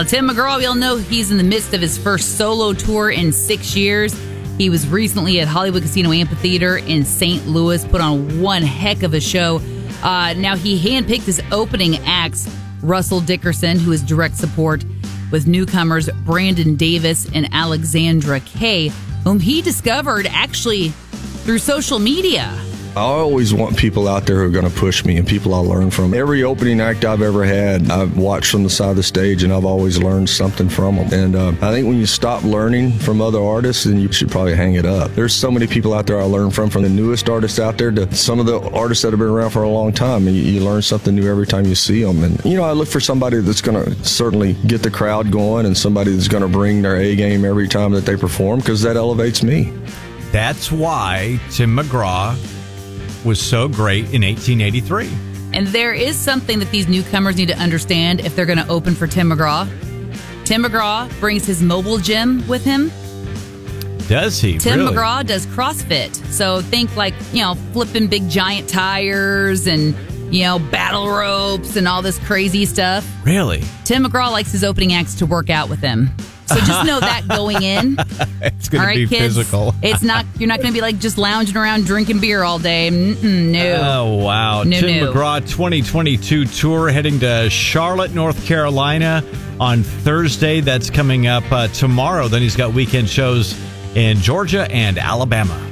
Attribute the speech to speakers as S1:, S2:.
S1: Tim McGraw, we all know he's in the midst of his first solo tour in 6 years. He was recently at Hollywood Casino Amphitheater in St. Louis, put on one heck of a show. Now, he handpicked his opening acts, Russell Dickerson, who is direct support, with newcomers Brandon Davis and Alexandra Kay, whom he discovered actually through social media.
S2: I always want people out there who are going to push me and people I'll learn from. Every opening act I've ever had, I've watched from the side of the stage and I've always learned something from them. And I think when you stop learning from other artists, then you should probably hang it up. There's so many people out there I learn from the newest artists out there to some of the artists that have been around for a long time. And you learn something new every time you see them. And, I look for somebody that's going to certainly get the crowd going and somebody that's going to bring their A game every time that they perform, because that elevates me.
S3: That's why Tim McGraw was so great in 1883.
S1: And there is something that these newcomers need to understand if they're going to open for Tim McGraw. Tim McGraw brings his mobile gym with him.
S3: Does he?
S1: Tim
S3: really?
S1: McGraw does CrossFit. So think flipping big giant tires and, battle ropes and all this crazy stuff.
S3: Really?
S1: Tim McGraw likes his opening acts to work out with him. So just know that going in.
S3: It's going to be
S1: kids,
S3: physical.
S1: You're not going to be just lounging around drinking beer all day. No.
S3: Oh, wow.
S1: No,
S3: Tim McGraw 2022 tour heading to Charlotte, North Carolina on Thursday. That's coming up tomorrow. Then he's got weekend shows in Georgia and Alabama.